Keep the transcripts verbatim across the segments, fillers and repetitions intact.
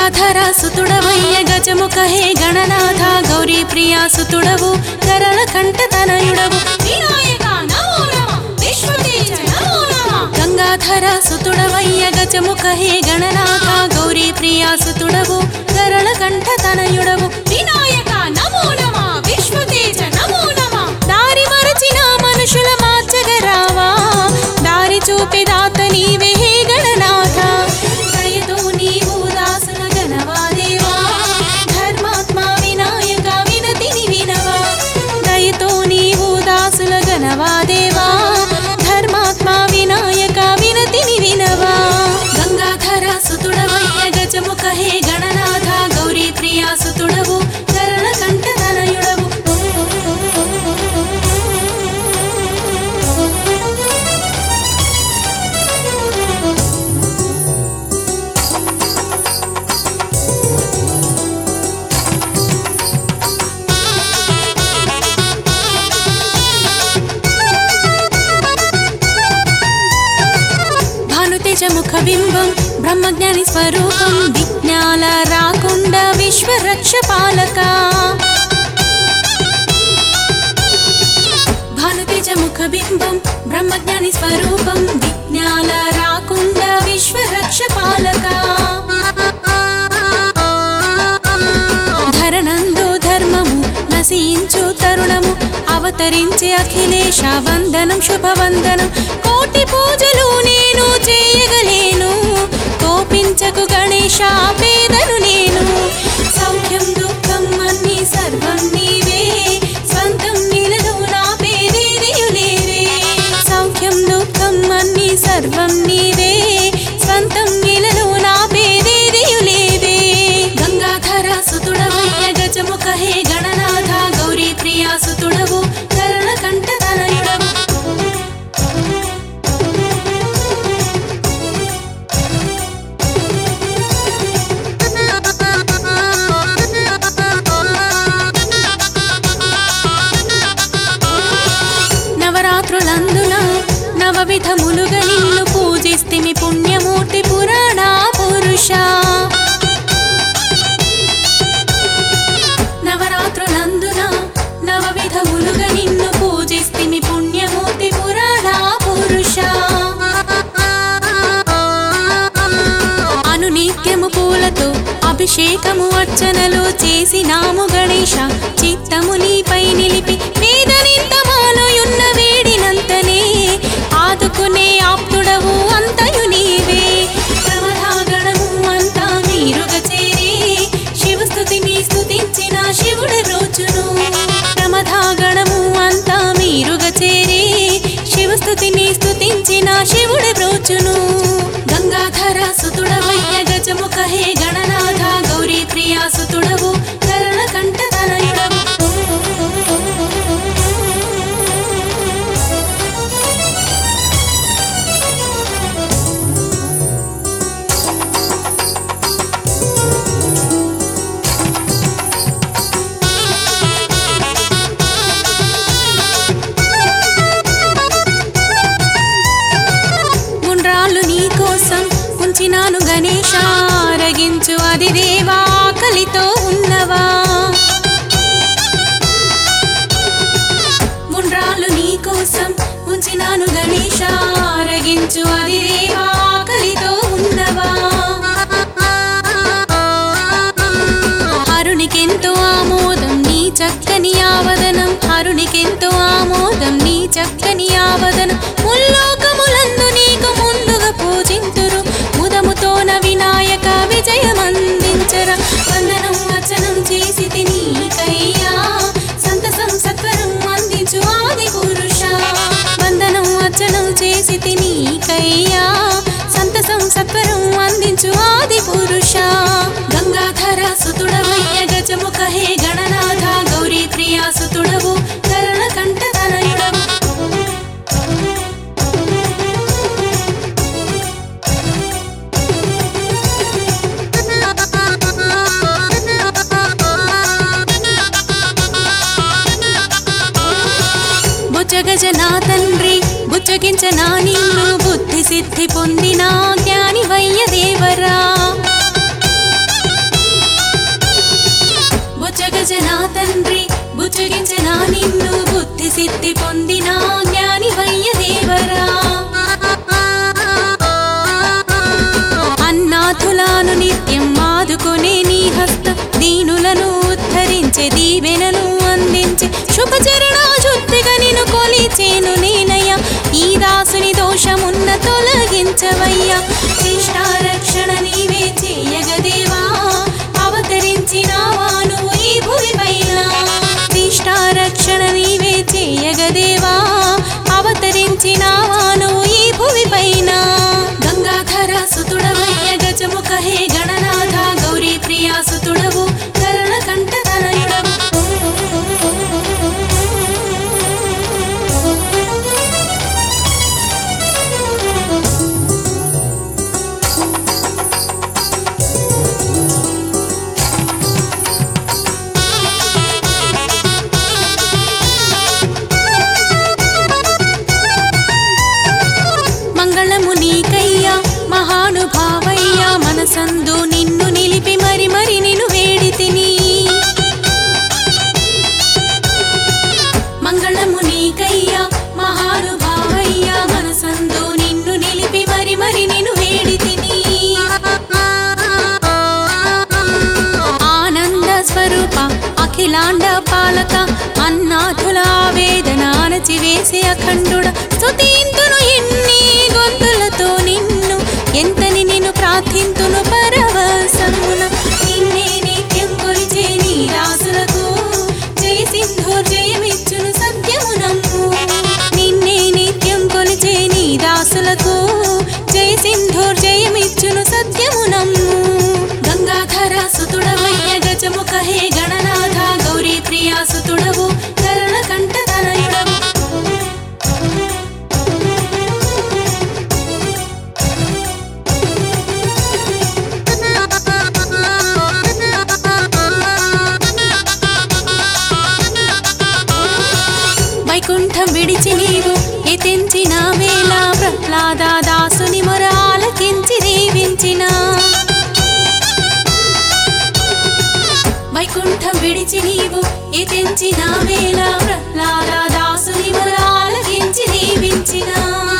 గంగాధర సుతుడవయ్య గజముఖ హే గణనాథ గౌరీ ప్రియా సుతుడవు కరళ కంఠ తనయుడవు వినాయక నమో నమః విశ్వతేజ నమో నమః గంగాధర సుతుడవయ్య గజముఖ హే గణనాథ గౌరీ ప్రియా సుతుడవు కరళ కంఠ తనయుడవు వినాయక నమో నమః విశ్వతేజ నమో నమః దారి మరచిన మనుషుల మార్చగరావా దారి చూపే దాత నీవే హే గణనాథ దయతో నీవు దాసుల గణవా దేవా ధర్మాత్మ వినాయక వినతిని వినవా దయతో నీవు దాసుల గణవా దేవా ధర్మాత్మ వినాయక వినతిని వినవా గంగాధర సుతుడవయ్య గజముఖ హే గణనాథ గౌరీ ప్రియా సుతుడవు కరళ కంఠ తనయుడవు ముఖ బింబం బ్రహ్మజ్ఞాని స్వరూపం విజ్ఞాల రాకుండ విశ్వరక్ష పాలక భానుతేజ ముఖ బింబం బ్రహ్మజ్ఞాని స్వరూపం విజ్ఞాల రాకుండ విశ్వరక్ష పాలక ధరణందు ధర్మము నశించు తరుణము అవతరించే అఖిలేశ వందనం శుభవందనం కోటి పూజలు నేను చేయగలేను కోపించకు గణేశ పేదను నేను సౌఖ్యం దుఃఖం అన్ని సర్వం నీవే స్వంతం నిలదు నా పేరేదియులేవే సౌఖ్యం దుఃఖం అన్ని సర్వం నీవే స్వంతం నిలదు నా పేరేదియులేవే గంగాధర సుతుడవయ్య గజముఖ హే గణనాథ గౌరీ ప్రియా సుతుడవు కరళ కంఠ తనయుడవు నవరాత్రులందున నవవిధములుగా నిన్ను పూజిస్తిమి పుణ్యమూర్తి పురాణ పురుష నవరాత్రులందున నవవిధములుగా నిన్ను పూజిస్తిమి పుణ్యమూర్తి పురాణ పురుష అనునిత్యము పూలతో అభిషేకము అర్చనలు చేసినాము గణేశ చిత్తము నీపై నిలిపి వేదనింతమాలోయున్న వేడినంతనే ఆదుకునే ఆప్తుడవు అంతయు నీవే ప్రమథాగణము అంతా మీరుగా చేరి శివస్తుతిని స్తుతించిన శివుడు రోజును ప్రమథాగణము అంతా మీరుగా చేరి శివస్తుతిని స్తుతించిన శివుడు రోజును గంగాధర సుతుడవయ్య గజముఖ హే గణనాథ గౌరీ ప్రియా సుతుడవు కరళ కంఠ తనయుడవు గుండ్రాళ్ళు నీ కోసం ఉంచినాను గణేశ రగించు అది దేవా ఆకలితో ఉన్నవా గుండ్రాళ్ళు నీ కోసం ఉంచినాను గణేశ రగించు అది దేవా ఆకలితో ఉన్నవా హరునికెంతో ఆమోదం నీ చక్కని ఆవదనం హరునికెంతో ఆమోదం నీ చక్కని ఆవదనం ముల్లోకములందు నీకు ముందుగా పూజింతురు ముదముతోన వినాయక విజయమందించర వందనం వచనం చేసి నీకయ్యా సంతసం సత్వరం అందించు ఆది పురుష వందనం వచనం చేసి నీకయ్యా సంతసం సత్వరం అందించు ఆది పురుష గంగాధర సుతుడవయ్య గజముఖ హే గణనాథ గౌరీ ప్రియా సుతుడవు కరళ కంఠ తనయుడవు బుచ్చగజనా తండ్రి బుచ్చగించనా నిన్ను బుద్ధి సిద్ధి పొందిన జ్ఞాని వయ్య దేవరా సుతుడవయ్యా శిష్టారక్షణ నీవే చేయగదేవా అవతరించినావా నువ్వు ఈ భూమిపైన శిష్టారక్షణ నీవే చేయగదేవా అవతరించినావా నువ్వు ఈ భూమిపైన గంగాధర సుతుడవయ్య గజముఖ హే గణనాథ గౌరీ ప్రియా సుతుడవు కరణ కంఠ తనయుడవు మంగళము నీకయ్యా మహానుభావయ్యా మనసందు నిన్ను నిలిపి మరి మరి నిన్ను వేడితిని మంగళము నీకయ్యా మహానుభావయ్యా మనసందు నిన్ను నిలిపి మరి మరి నిన్ను వేడితిని ఆనంద స్వరూప అఖిలాండ పాలక అన్నాథుల వేదన అణచివేసే అఖండుడ స్తుతింతును ఎన్ని గొంతులతో నిన్ను ఎంతని నిన్ను ప్రార్థింతును పరవశమున నిన్నే నిత్యం కొలిచే నీ దాసులకు జయ సింధూర్ జయమిచ్చును సత్యమునమ్ము నిన్నే నిత్యం కొలిచే నీ దాసులకు జయ సింధూర్ జయమిచ్చును సత్యమునమ్ము గంగాధర సుతుడవయ్య గజముఖ హే గణనాథ గౌరీ ప్రియా సుతుడవు కరణ కంఠ తనయుడవు వైకుంఠం విడిచి నీవు ఎతించిన వేళ ప్రహ్లాద దాసుని మొర ఆలకించి దీవించిన వైకుంఠం విడిచి నీవు ఎతించిన వేళ ప్రహ్లాద దాసుని మొర ఆలకించి దీవించిన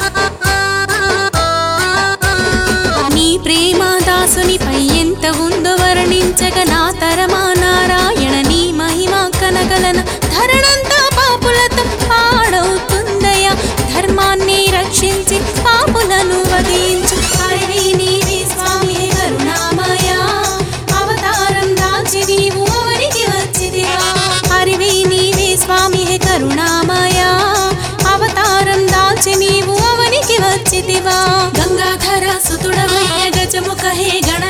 నీ ప్రేమ దాసునిపై ఎంత ఉందో వర్ణించక నా తరమా నారాయణ నీ మహిమ కనగలన ధరణంతా పాపులతో పాడవుతుందయ్యా ధర్మాన్ని రక్షించి పాపులను వధించు హరి నీవే స్వామి కరుణామయ అవతారం దాల్చి నీవు అవనికి వచ్చిదివా హరివి నీవే స్వామి కరుణామయ అవతారం దాల్చి నీవు అవనికి వచ్చిదివా గంగాధర సుతుడవయ్య గజముఖ హే గణ